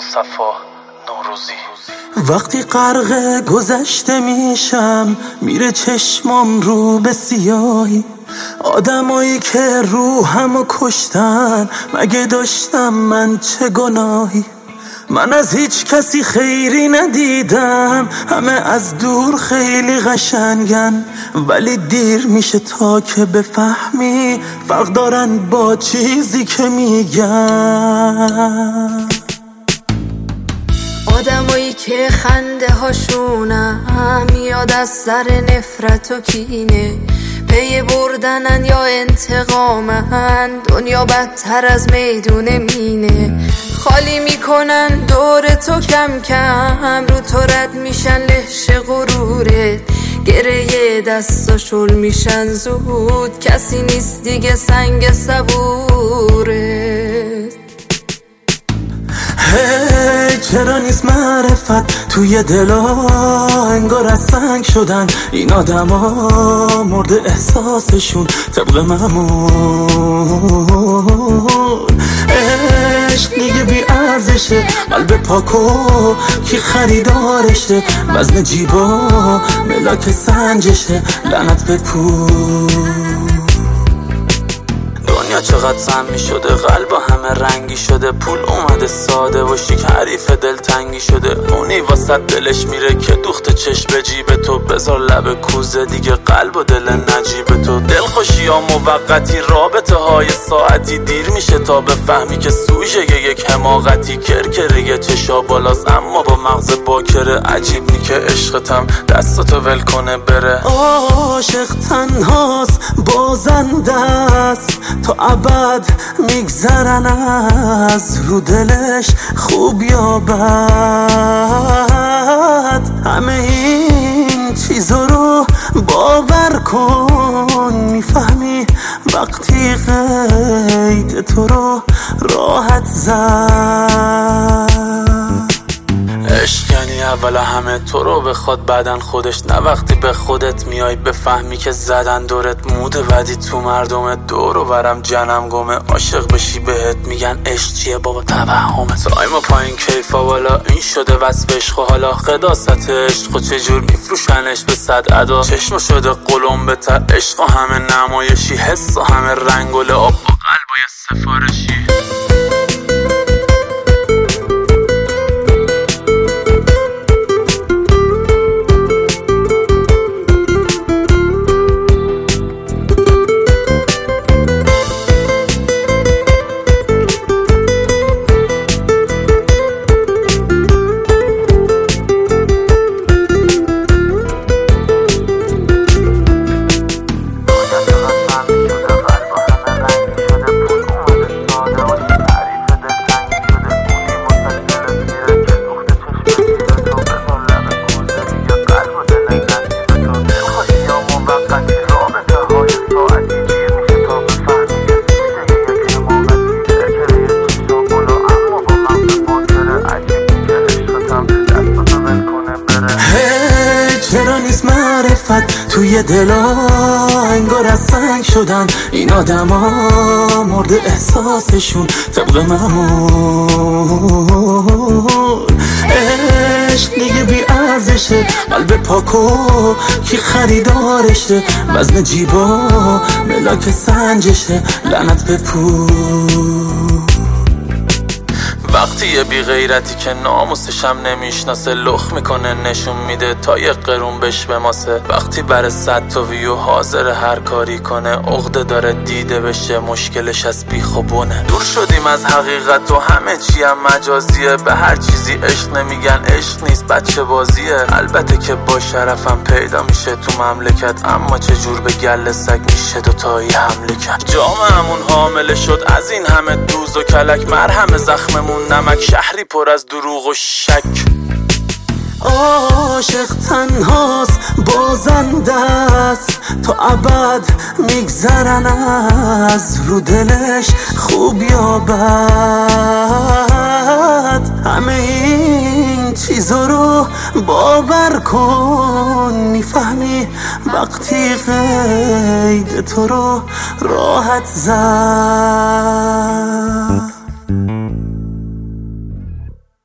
مصطفی نوروزی. وقتی غرق گذشته میشم میره چشمام رو به سیاهی، آدمایی که روحمو کشتن مگه داشتم من چه گناهی؟ من از هیچ کسی خیری ندیدم، همه از دور خیلی قشنگن، ولی دیر میشه تا که بفهمی فرق دارن با چیزی که میگن. آدمایی که خنده هاشونم میاد از سر نفرت و کینه، پی بردنن یا انتقامن، دنیا بدتر از میدون مینه. خالی میکنن دور تو کم کم، رو تو رد میشن لهش غرورت، گره دستا شل میشن زود، کسی نیست دیگه سنگ صبورت. چرا نیست معرفت توی دلا، انگار از سنگ شدن این آدما، مرد احساسشون طبق معمول. عشق دیگه بی ارزشه، قلب پاکو کی خریدارشه، وزن جیبا ملاک سنجشه، لعنت به پول. دنیا چقدر سمی شده، قلب همه رنگی شده، پول اومده ساده و شیک، حریف دلتنگی شده. اونی واسه دلش میره که دوخت چشم به جیب تو، بذار لب کوزه دیگه قلب و دل نجیب تو. دلخوشی ها موقتی، رابطه های ساعتی، دیر میشه تا بفهمی که سوژه یک حماقتی. کرکره چشا بالاست اما با مغز باکره، عجیب نی که عشقتم دستاتو ول کنه بره. عاشق تنهاست بازنده است، تا ابد میگذرن از رو دلش خوب یا بد. همه این چیزا رو باور کن، میفهمی وقتی قید تو رو راحت زد. عشق یعنی اول همه تو رو بخواد بعدن خودش، نه وقتی به خودت میای بفهمی که زدن دورت. موده بدی تو مردم دور و برم جنم گمه، عاشق بشی بهت میگن عشق چیه بابا توهمه. تایم و پایین کیفا والا این شده وصف عشق و حالا قداست عشق و چجور میفروشنش به 100 ادا. چشم شده قلم به تر، عشق و همه نمایشی، حس و همه رنگ و لعاب با قلبای سفارشی. چرا نیست معرفت توی دلا، انگار از سنگ شدن این آدما، مرد احساسشون طبق معمول. عشق دیگه بی ارزشه، قلب پاکو کی خریدارشه، وزن جیبا ملاک سنجشه، لعنت به پول. وقتی یه بی غیرتی که ناموسشم نمیشناسه لخ میکنه نشون میده تا یه قرون بش بماسه. وقتی بر 100 تا ویو حاضر هر کاری کنه، عقده داره دیده بشه، مشکلش از بیخوبونه. دور شدیم از حقیقت و همه چی هم مجازیه، به هر چیزی عشق نمیگن، عشق نیست بچه بازیه. البته که با شرفم پیدا میشه تو مملکت، اما چجور به گله سگ میشه دوتایی حمله کرد. جامعمون حامله شد از این همه دوز و کلک، مرهم زخممون نمک، شهری پر از دروغ و شک. عاشق تنهاست بازنده است، تا ابد میگذرن از رو دلش خوب یا بد. همه این چیزا رو باور کن، میفهمی وقتی قید تو رو راحت زد.